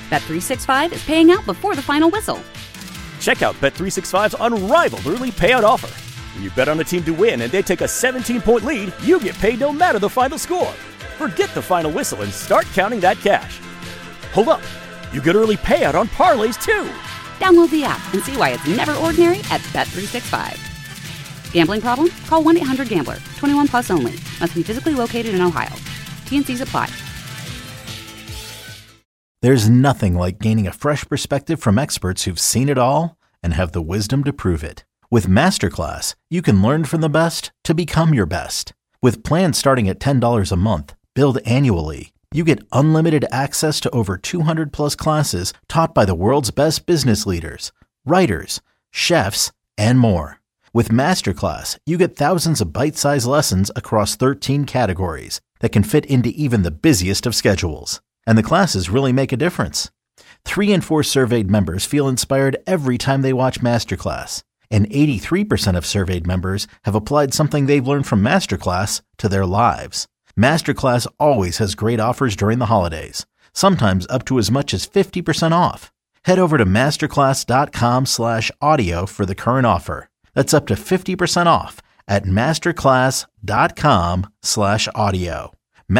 Bet365 is paying out before the final whistle. Check out Bet365's unrivaled early payout offer. When you bet on a team to win and they take a 17-point lead, you get paid no matter the final score. Forget the final whistle and start counting that cash. Hold up. You get early payout on parlays, too. Download the app and see why it's never ordinary at Bet365. Gambling problem? Call 1-800-GAMBLER. 21 plus only. Must be physically located in Ohio. T&Cs apply. There's nothing like gaining a fresh perspective from experts who've seen it all and have the wisdom to prove it. With Masterclass, you can learn from the best to become your best. With plans starting at $10 a month, billed annually, you get unlimited access to over 200 plus classes taught by the world's best business leaders, writers, chefs, and more. With Masterclass, you get thousands of bite-sized lessons across 13 categories that can fit into even the busiest of schedules. And the classes really make a difference. 3 in 4 surveyed members feel inspired every time they watch Masterclass. And 83% of surveyed members have applied something they've learned from Masterclass to their lives. Masterclass always has great offers during the holidays, sometimes up to as much as 50% off. Head over to masterclass.com/audio for the current offer. That's up to 50% off at masterclass.com/audio.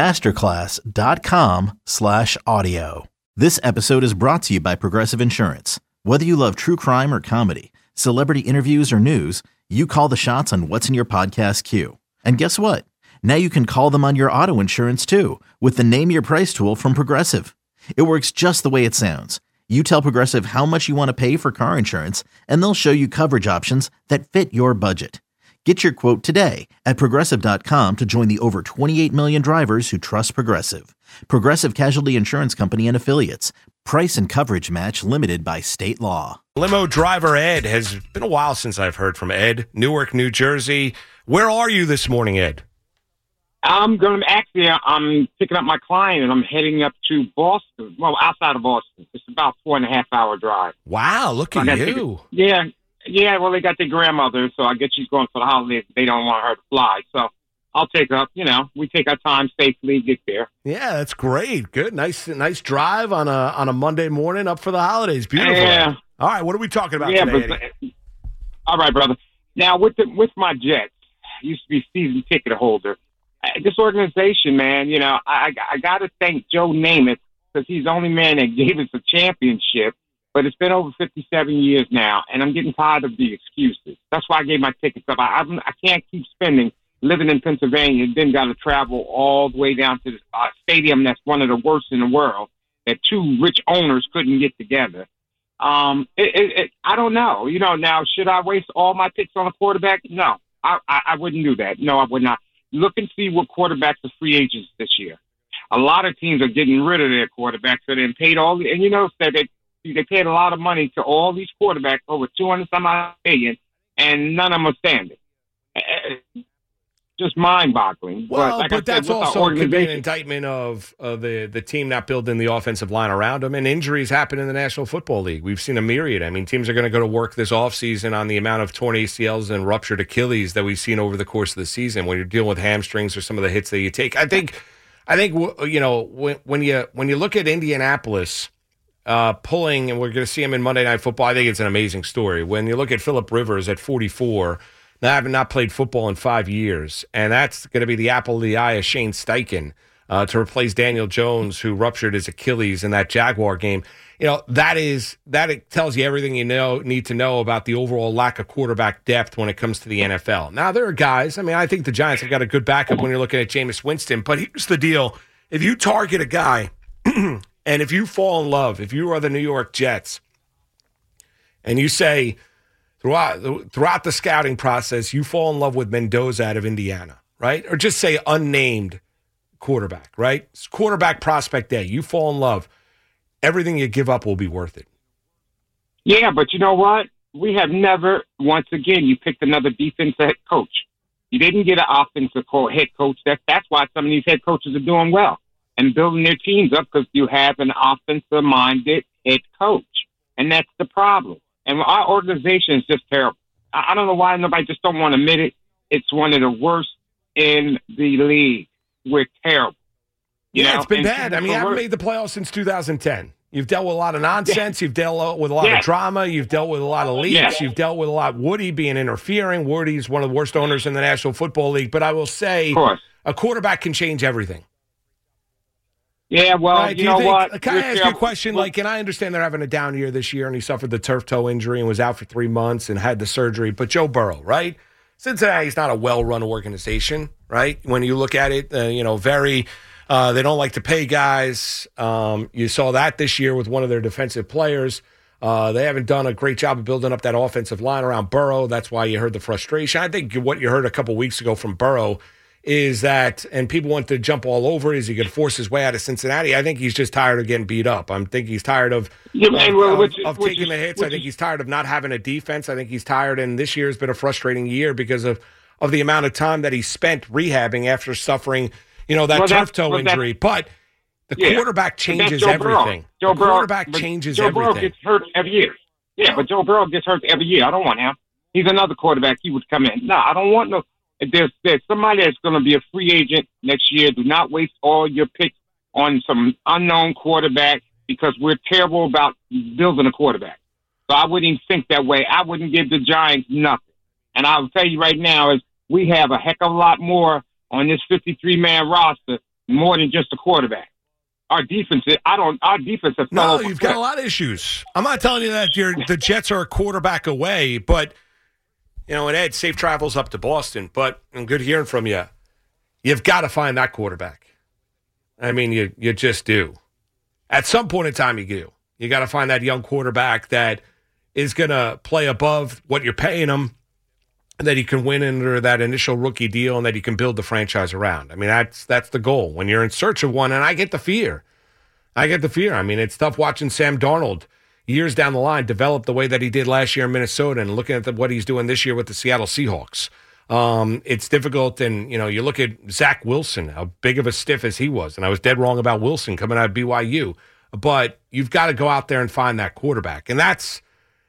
masterclass.com/audio. This episode is brought to you by Progressive Insurance. Whether you love true crime or comedy, celebrity interviews or news, you call the shots on what's in your podcast queue. And guess what? Now you can call them on your auto insurance too with the Name Your Price tool from Progressive. It works just the way it sounds. You tell Progressive how much you want to pay for car insurance, and they'll show you coverage options that fit your budget. Get your quote today at Progressive.com to join the over 28 million drivers who trust Progressive. Progressive Casualty Insurance Company and Affiliates. Price and coverage match limited by state law. Limo driver Ed, has been a while since I've heard from Ed. Newark, New Jersey. Where are you this morning, Ed? I'm picking up my client and I'm heading up to Boston. Well, outside of Boston. It's about 4.5 hour drive. Wow, look at you. Yeah, well, they got their grandmother, so I guess she's going for the holidays. They don't want her to fly. So I'll take her up. We take our time safely, get there. Yeah, that's great. Good. Nice drive on a Monday morning up for the holidays. Beautiful. Yeah. All right, what are we talking about today, Eddie? All right, brother. Now, with my Jets, I used to be a season ticket holder. This organization, man, I got to thank Joe Namath because he's the only man that gave us a championship. But it's been over 57 years now, and I'm getting tired of the excuses. That's why I gave my tickets up. I can't keep spending living in Pennsylvania and then got to travel all the way down to the stadium that's one of the worst in the world that 2 rich owners couldn't get together. I don't know. Now, should I waste all my picks on a quarterback? No, I wouldn't do that. No, I would not. Look and see what quarterbacks are free agents this year. A lot of teams are getting rid of their quarterbacks, so they paid they paid a lot of money to all these quarterbacks, over 200-some-odd million, and none of them are standing. Just mind-boggling. Well, but that's also could be an indictment of the team not building the offensive line around them, and injuries happen in the National Football League. We've seen a myriad. I mean, teams are going to go to work this offseason on the amount of torn ACLs and ruptured Achilles that we've seen over the course of the season when you're dealing with hamstrings or some of the hits that you take. I think when you look at Indianapolis pulling, and we're going to see him in Monday Night Football, I think it's an amazing story. When you look at Phillip Rivers at 44, now having not played football in 5 years, and that's going to be the apple of the eye of Shane Steichen to replace Daniel Jones, who ruptured his Achilles in that Jaguar game. It tells you everything you need to know about the overall lack of quarterback depth when it comes to the NFL. Now, there are guys, I think the Giants have got a good backup when you're looking at Jameis Winston, but here's the deal. If you target a guy, and if you fall in love, if you are the New York Jets, and you say throughout the scouting process, you fall in love with Mendoza out of Indiana, right? Or just say unnamed quarterback, right? It's quarterback prospect day. You fall in love. Everything you give up will be worth it. Yeah, but you know what? We have never, once again, you picked another defensive head coach. You didn't get an offensive head coach. That's why some of these head coaches are doing well and building their teams up, because you have an offensive-minded head coach. And that's the problem. And our organization is just terrible. I don't know why nobody just don't want to admit it. It's one of the worst in the league. We're terrible. It's been bad. I haven't made the playoffs since 2010. You've dealt with a lot of nonsense. You've dealt with a lot of drama. You've dealt with a lot of leaks. You've dealt with a lot. Woody being interfering. Woody's one of the worst owners in the National Football League. But I will say, a quarterback can change everything. Yeah, well, right? you know what? Can I ask you a question? And I understand they're having a down year this year, and he suffered the turf toe injury and was out for 3 months and had the surgery. But Joe Burrow, right? Cincinnati's not a well-run organization, right? When you look at it, very they don't like to pay guys. You saw that this year with one of their defensive players. They haven't done a great job of building up that offensive line around Burrow. That's why you heard the frustration. I think what you heard a couple weeks ago from Burrow is that, and people want to jump all over, is he going to force his way out of Cincinnati? I think he's just tired of getting beat up. I think he's tired of taking the hits. I think he's tired of not having a defense. I think he's tired, and this year has been a frustrating year because of the amount of time that he spent rehabbing after suffering that turf toe injury. But the quarterback changes everything. Joe Burrow changes everything. Joe Burrow gets hurt every year. Yeah, but Joe Burrow gets hurt every year. I don't want him. He's another quarterback. He would come in. No, I don't want no. There's somebody that's going to be a free agent next year. Do not waste all your picks on some unknown quarterback because we're terrible about building a quarterback. So I wouldn't even think that way. I wouldn't give the Giants nothing. And I'll tell you right now is we have a heck of a lot more on this 53-man roster, more than just a quarterback. Our defense has fell over. You've got a lot of issues. I'm not telling you that the Jets are a quarterback away, but and Ed, safe travels up to Boston, but I'm good hearing from you. You've got to find that quarterback. I mean, you just do. At some point in time, you do. You got to find that young quarterback that is going to play above what you're paying him, and that he can win under that initial rookie deal, and that he can build the franchise around. I mean, that's the goal. When you're in search of one, and I get the fear. I mean, it's tough watching Sam Darnold years down the line develop the way that he did last year in Minnesota, and looking at what he's doing this year with the Seattle Seahawks. It's difficult, and you look at Zach Wilson, how big of a stiff as he was, and I was dead wrong about Wilson coming out of BYU. But you've got to go out there and find that quarterback, and that's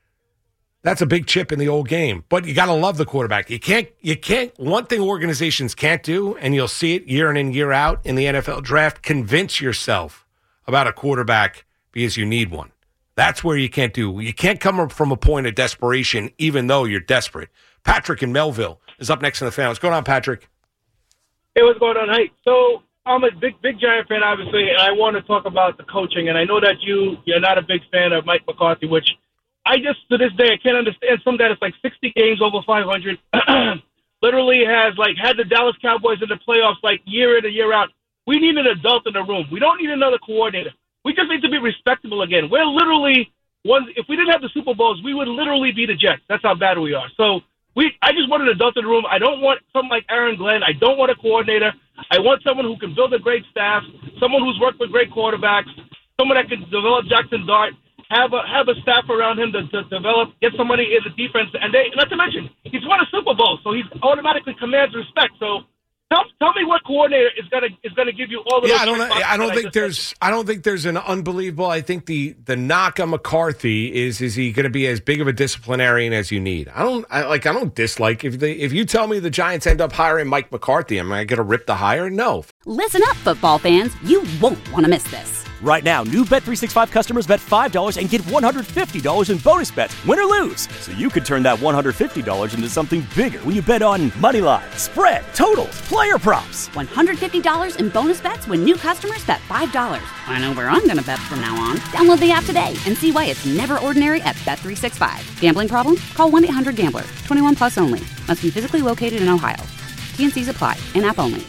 a big chip in the old game. But you got to love the quarterback. You can't. One thing organizations can't do, and you'll see it year in and year out in the NFL draft, convince yourself about a quarterback because you need one. That's where you can't do. You can't come from a point of desperation, even though you're desperate. Patrick in Melville is up next in the fan. What's going on, Patrick? Hey, what's going on? Hey, so I'm a big Giant fan, obviously, and I want to talk about the coaching. And I know that you're not a big fan of Mike McCarthy, which I just, to this day, I can't understand. Some that it's like 60 games over 500. Literally has had the Dallas Cowboys in the playoffs year in and year out. We need an adult in the room. We don't need another coordinator. We just need to be respectable again. We're literally if we didn't have the Super Bowls, we would literally be the Jets. That's how bad we are. So I just want an adult in the room. I don't want someone like Aaron Glenn. I don't want a coordinator. I want someone who can build a great staff, someone who's worked with great quarterbacks, someone that can develop Jackson Dart, have a staff around him to develop, get somebody in the defense, and not to mention he's won a Super Bowl, so he automatically commands respect. So tell me what coordinator is gonna give you all the. Yeah, I don't think there's an unbelievable. I think the knock on McCarthy is he going to be as big of a disciplinarian as you need? I don't dislike if you tell me the Giants end up hiring Mike McCarthy, am I going to rip the hire? No. Listen up, football fans. You won't want to miss this. Right now, new Bet365 customers bet $5 and get $150 in bonus bets, win or lose. So you could turn that $150 into something bigger when you bet on money line, spread, totals, player props. $150 in bonus bets when new customers bet $5. I know where I'm going to bet from now on. Download the app today and see why it's never ordinary at Bet365. Gambling problem? Call 1-800-GAMBLER. 21 plus only. Must be physically located in Ohio. T&Cs apply. In-app only.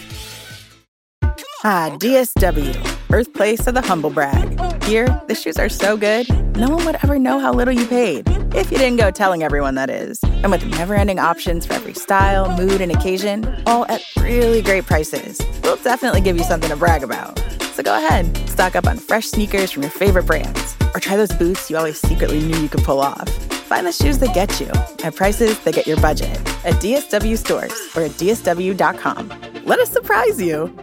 Ah, DSW, birthplace of the humble brag. Here, the shoes are so good, no one would ever know how little you paid. If you didn't go telling everyone, that is. And with never-ending options for every style, mood, and occasion, all at really great prices, we'll definitely give you something to brag about. So go ahead, stock up on fresh sneakers from your favorite brands, or try those boots you always secretly knew you could pull off. Find the shoes that get you, at prices that get your budget, at DSW stores or at DSW.com. Let us surprise you.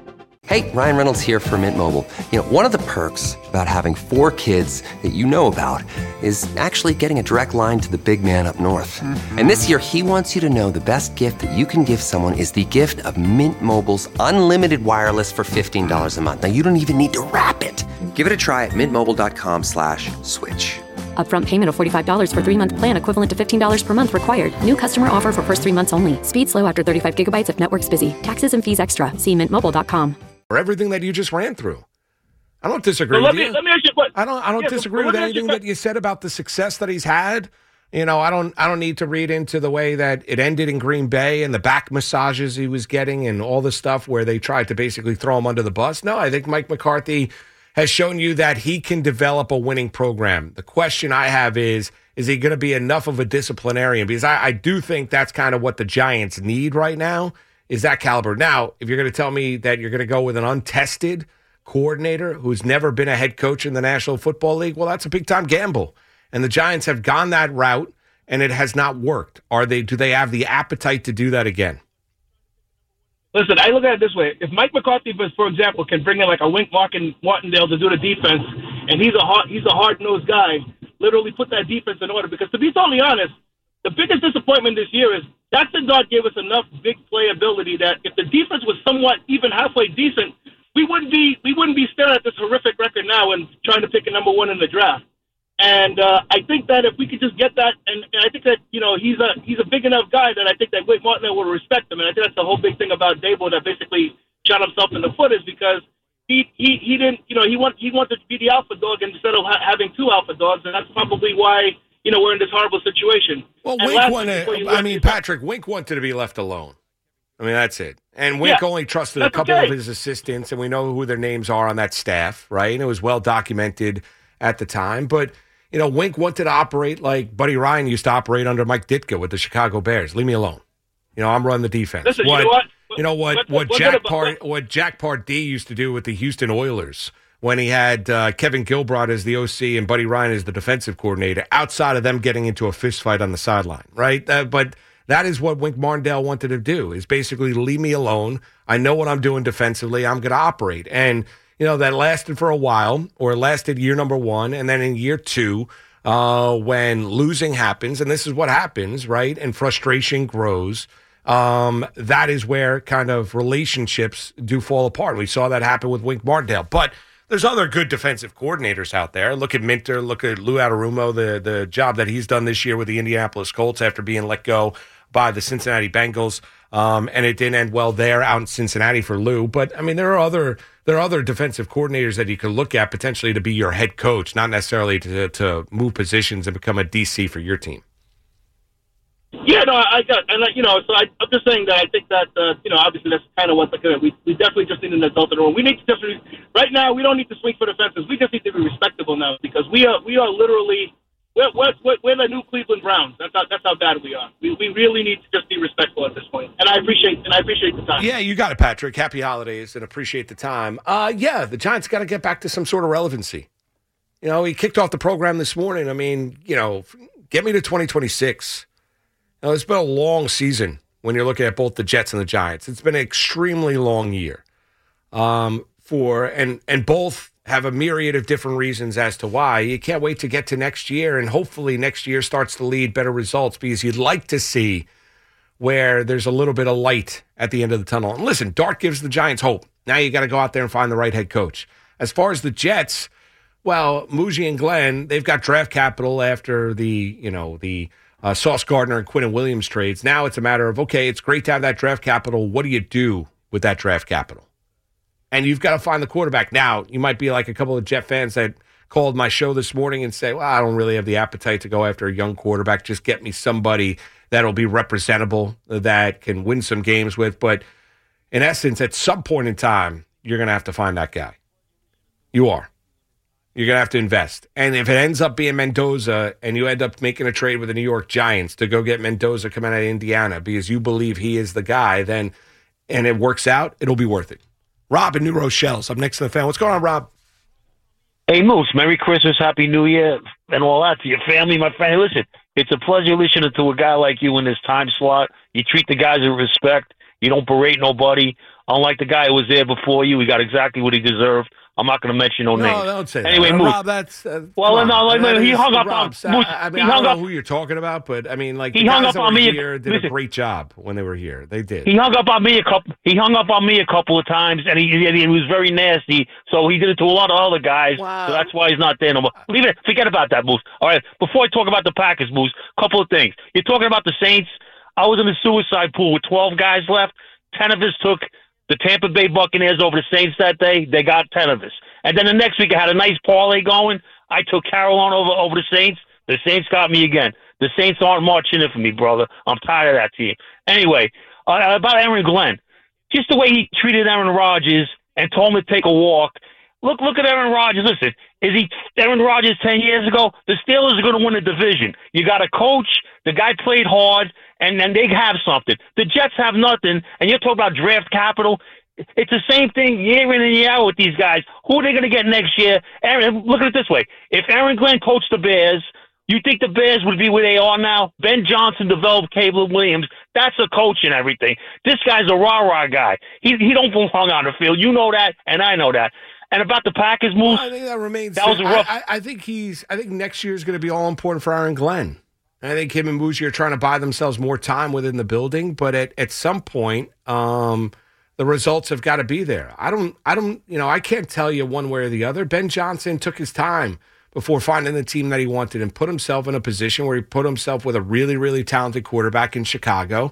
Hey, Ryan Reynolds here from Mint Mobile. You know, one of the perks about having 4 kids that you know about is actually getting a direct line to the big man up north. And this year, he wants you to know the best gift that you can give someone is the gift of Mint Mobile's unlimited wireless for $15 a month. Now, you don't even need to wrap it. Give it a try at mintmobile.com/switch. Upfront payment of $45 for 3-month plan equivalent to $15 per month required. New customer offer for first 3 months only. Speed slow after 35 gigabytes if network's busy. Taxes and fees extra. See mintmobile.com. For everything that you just ran through. I don't disagree with you. Let me ask you a question. I don't disagree with anything that you said about the success that he's had. You know, I don't need to read into the way that it ended in Green Bay and the back massages he was getting and all the stuff where they tried to basically throw him under the bus. No, I think Mike McCarthy has shown you that he can develop a winning program. The question I have is he going to be enough of a disciplinarian? Because I do think that's kind of what the Giants need right now, is that caliber. Now, if you're going to tell me that you're going to go with an untested coordinator who's never been a head coach in the National Football League, well, that's a big-time gamble. And the Giants have gone that route, and it has not worked. Do they have the appetite to do that again? Listen, I look at it this way. If Mike McCarthy, for example, can bring in like a Wink Martindale to do the defense, and he's a hard-nosed guy, literally put that defense in order. Because to be totally honest, the biggest disappointment this year is Jackson Dart gave us enough big playability that if the defense was somewhat even halfway decent, we wouldn't be staring at this horrific record now and trying to pick a number 1 in the draft. And I think that if we could just get that, and I think that, you know, he's a big enough guy that I think that Wade Martindale will respect him. And I think that's the whole big thing about Dable that basically shot himself in the foot, is because he didn't, you know, he wanted to be the alpha dog instead of having 2 alpha dogs, and that's probably why, you know, we're in this horrible situation. Well, Patrick, Wink wanted to be left alone. I mean, that's it. And Wink only trusted a couple of his assistants, and we know who their names are on that staff, right? And it was well documented at the time. But, you know, Wink wanted to operate like Buddy Ryan used to operate under Mike Ditka with the Chicago Bears. Leave me alone. You know, I'm running the defense. Listen, what Jack Pardee used to do with the Houston Oilers when he had Kevin Gilbride as the OC and Buddy Ryan as the defensive coordinator, outside of them getting into a fist fight on the sideline, right? But that is what Wink Martindale wanted to do, is basically leave me alone. I know what I'm doing defensively. I'm going to operate. And, you know, that lasted for a while, or lasted year number 1. And then in year 2, when losing happens, and this is what happens, right? And frustration grows. That is where kind of relationships do fall apart. We saw that happen with Wink Martindale. But there's other good defensive coordinators out there. Look at Minter. Look at Lou Adarumo, the job that he's done this year with the Indianapolis Colts after being let go by the Cincinnati Bengals. And it didn't end well there out in Cincinnati for Lou. But, I mean, there are other defensive coordinators that you could look at potentially to be your head coach, not necessarily to move positions and become a DC for your team. Yeah, no, I'm just saying that I think that, obviously that's kind of what we definitely just need an adult in the room. We need to just, right now, we don't need to swing for the fences. We just need to be respectable now, because we are literally, we're the new Cleveland Browns. That's how bad we are. We really need to just be respectful at this point. And I appreciate the time. Yeah, you got it, Patrick. Happy holidays, and appreciate the time. The Giants got to get back to some sort of relevancy. You know, he kicked off the program this morning. I mean, you know, get me to 2026. Now, it's been a long season when you're looking at both the Jets and the Giants. It's been an extremely long year and both have a myriad of different reasons as to why. You can't wait to get to next year, and hopefully next year starts to lead better results, because you'd like to see where there's a little bit of light at the end of the tunnel. And listen, Dart gives the Giants hope. Now you got to go out there and find the right head coach. As far as the Jets, well, Muji and Glenn, they've got draft capital after the Sauce Gardner and Quinnen Williams trades. Now it's a matter of, okay, it's great to have that draft capital. What do you do with that draft capital? And you've got to find the quarterback. Now, you might be like a couple of Jet fans that called my show this morning and say, well, I don't really have the appetite to go after a young quarterback. Just get me somebody that'll be representable, that can win some games with. But in essence, at some point in time, you're going to have to find that guy. You are. You're going to have to invest. And if it ends up being Mendoza and you end up making a trade with the New York Giants to go get Mendoza coming out of Indiana because you believe he is the guy, then, and it works out, it'll be worth it. Rob in New Rochelle's up next to the fan. What's going on, Rob? Hey, Moose, Merry Christmas, Happy New Year, and all that to your family, my friend. Hey, listen, it's a pleasure listening to a guy like you in this time slot. You treat the guys with respect. You don't berate nobody. Unlike the guy who was there before you, he got exactly what he deserved. I'm not going to mention no names. No, don't say anyway, that. Moose. Rob, that's... well, no, he hung up Rob, on... Moose, I mean, he I hung don't up, know who you're talking about, but, I mean, like, he the hung guys up that on were me. here did Listen, a great job when they were here. They did. He hung up on me a couple of times, and he was very nasty, so he did it to a lot of other guys, Wow. so that's why he's not there no more. Leave it. Forget about that, Moose. All right, before I talk about the Packers, Moose, couple of things. You're talking about the Saints. I was in the suicide pool with 12 guys left. 10 of us took the Tampa Bay Buccaneers over the Saints that day. They got 10 of us. And then the next week I had a nice parlay going. I took Carolina over the Saints. The Saints got me again. The Saints aren't marching in for me, brother. I'm tired of that team. Anyway, about Aaron Glenn. Just the way he treated Aaron Rodgers and told him to take a walk. Look at Aaron Rodgers. Listen, is he Aaron Rodgers 10 years ago? The Steelers are going to win the division. You got a coach. The guy played hard, and then they have something. The Jets have nothing, and you're talking about draft capital. It's the same thing year in and year out with these guys. Who are they going to get next year? Aaron, look at it this way. If Aaron Glenn coached the Bears, you think the Bears would be where they are now? Ben Johnson developed Caleb Williams. That's a coach and everything. This guy's a rah-rah guy. He don't belong on the field. You know that, and I know that. And about the Packers moves, I think that remains. That was a rough. I think next year is going to be all important for Aaron Glenn. I think him and Bougie are trying to buy themselves more time within the building, but at some point, the results have got to be there. I can't tell you one way or the other. Ben Johnson took his time before finding the team that he wanted and put himself in a position where he put himself with a really, really talented quarterback in Chicago.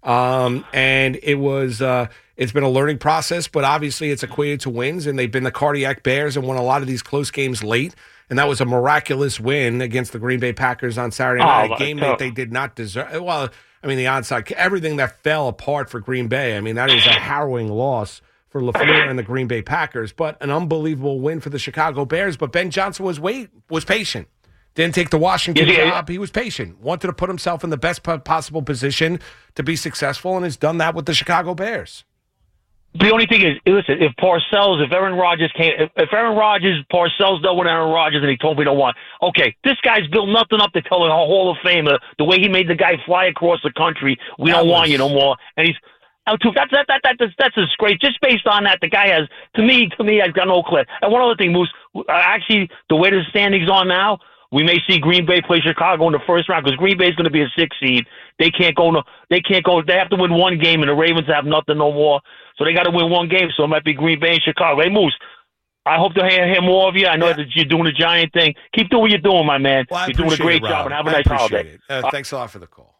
And it's been a learning process, but obviously it's equated to wins, and they've been the cardiac Bears and won a lot of these close games late. And that was a miraculous win against the Green Bay Packers on Saturday night, a game that they did not deserve. Well, I mean, the onside, everything that fell apart for Green Bay. I mean, that is a harrowing loss for LaFleur and the Green Bay Packers, but an unbelievable win for the Chicago Bears. But Ben Johnson was patient. Didn't take the Washington job. He was patient. Wanted to put himself in the best possible position to be successful, and has done that with the Chicago Bears. The only thing is, listen, if Aaron Rodgers, Parcells dealt with Aaron Rodgers and he told me to want, okay, this guy's built nothing up to tell a Hall of Famer the way he made the guy fly across the country. We don't want you no more. And he's that's a disgrace. Just based on that, the guy has, to me, I've got no clue. And one other thing, Moose, actually, the way the standings are now, we may see Green Bay play Chicago in the first round because Green Bay is going to be a 6 seed. They can't go. They have to win one game, and the Ravens have nothing no more. So they got to win one game. So it might be Green Bay and Chicago. Hey, Moose, I hope to hear more of you. I know that you're doing the Giant thing. Keep doing what you're doing, my man. Well, you're doing a great job, and have a nice holiday. Thanks a lot for the call.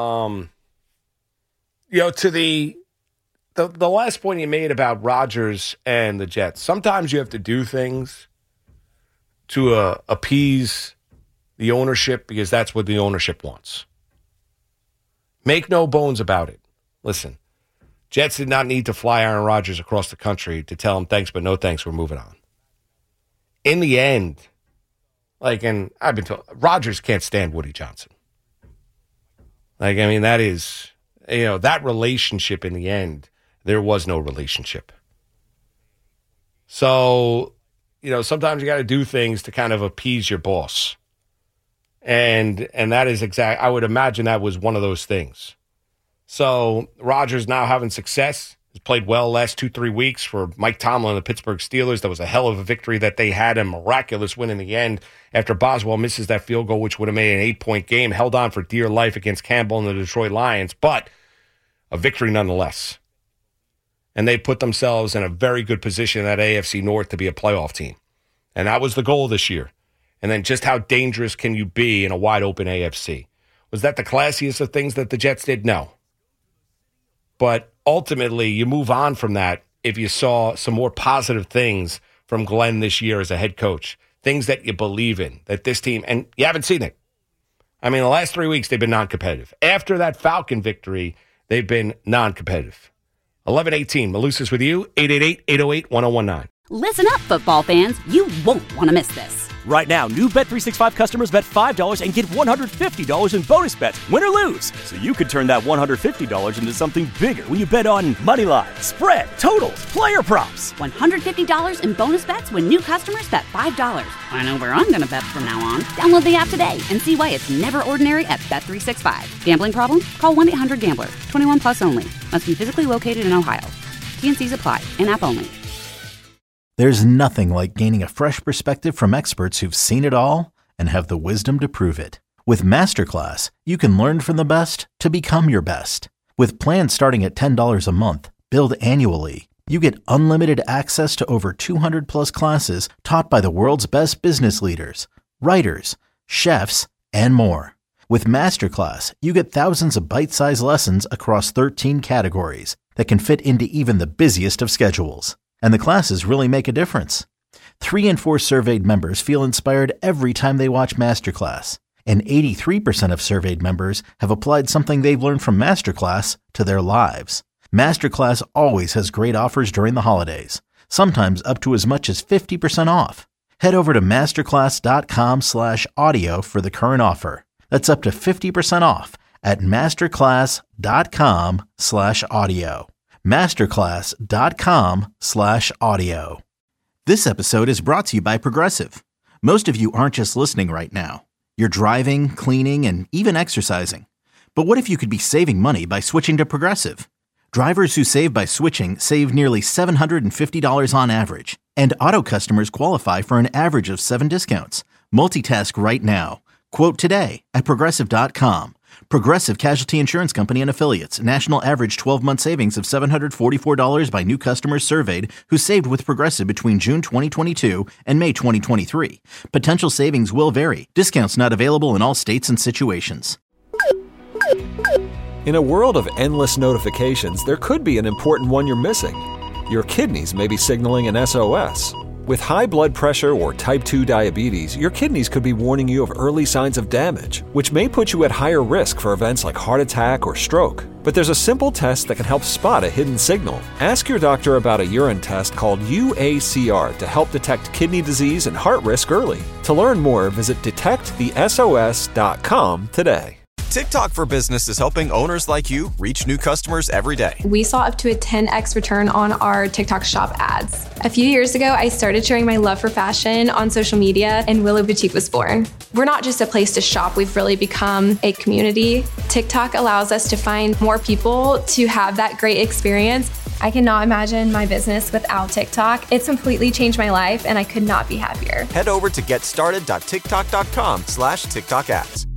To the last point you made about Rodgers and the Jets, sometimes you have to do things to appease the ownership because that's what the ownership wants. Make no bones about it. Listen, Jets did not need to fly Aaron Rodgers across the country to tell him thanks, but no thanks, we're moving on. In the end, and I've been told, Rodgers can't stand Woody Johnson. That is, that relationship in the end, there was no relationship. So, sometimes you got to do things to kind of appease your boss. And that is I would imagine that was one of those things. So Rodgers now having success. He's played well last 2-3 weeks for Mike Tomlin and the Pittsburgh Steelers. That was a hell of a victory that they had, a miraculous win in the end after Boswell misses that field goal, which would have made an 8-point game, held on for dear life against Campbell and the Detroit Lions, but a victory nonetheless. And they put themselves in a very good position in that AFC North to be a playoff team. And that was the goal this year. And then just how dangerous can you be in a wide-open AFC? Was that the classiest of things that the Jets did? No. But ultimately, you move on from that if you saw some more positive things from Glenn this year as a head coach, things that you believe in, that this team, and you haven't seen it. The last 3 weeks, they've been non-competitive. After that Falcon victory, they've been non-competitive. 11:18, Malusis with you, 888-808-1019. Listen up, football fans. You won't want to miss this. Right now, new Bet365 customers bet $5 and get $150 in bonus bets, win or lose. So you could turn that $150 into something bigger when you bet on moneyline, spread, totals, player props. $150 in bonus bets when new customers bet $5. I know where I'm going to bet from now on. Download the app today and see why it's never ordinary at Bet365. Gambling problem? Call 1-800-GAMBLER. 21 plus only. Must be physically located in Ohio. T&Cs apply. In-app only. There's nothing like gaining a fresh perspective from experts who've seen it all and have the wisdom to prove it. With Masterclass, you can learn from the best to become your best. With plans starting at $10 a month, billed annually, you get unlimited access to over 200 plus classes taught by the world's best business leaders, writers, chefs, and more. With Masterclass, you get thousands of bite-sized lessons across 13 categories that can fit into even the busiest of schedules. And the classes really make a difference. 3 in 4 surveyed members feel inspired every time they watch Masterclass. And 83% of surveyed members have applied something they've learned from Masterclass to their lives. Masterclass always has great offers during the holidays, sometimes up to as much as 50% off. Head over to masterclass.com/audio for the current offer. That's up to 50% off at masterclass.com/audio. masterclass.com/audio. This episode is brought to you by Progressive. Most of you aren't just listening right now. You're driving, cleaning, and even exercising. But what if you could be saving money by switching to Progressive? Drivers who save by switching save nearly $750 on average. And auto customers qualify for an average of 7 discounts. Multitask right now. Quote today at Progressive.com. Progressive Casualty Insurance Company and Affiliates. National average 12-month savings of $744 by new customers surveyed who saved with Progressive between June 2022 and May 2023. Potential savings will vary. Discounts not available in all states and situations. In a world of endless notifications, there could be an important one you're missing. Your kidneys may be signaling an SOS. With high blood pressure or type 2 diabetes, your kidneys could be warning you of early signs of damage, which may put you at higher risk for events like heart attack or stroke. But there's a simple test that can help spot a hidden signal. Ask your doctor about a urine test called UACR to help detect kidney disease and heart risk early. To learn more, visit detectthesos.com today. TikTok for Business is helping owners like you reach new customers every day. We saw up to a 10x return on our TikTok shop ads. A few years ago, I started sharing my love for fashion on social media, and Willow Boutique was born. We're not just a place to shop, we've really become a community. TikTok allows us to find more people to have that great experience. I cannot imagine my business without TikTok. It's completely changed my life, and I could not be happier. Head over to getstarted.tiktok.com/TikTok ads.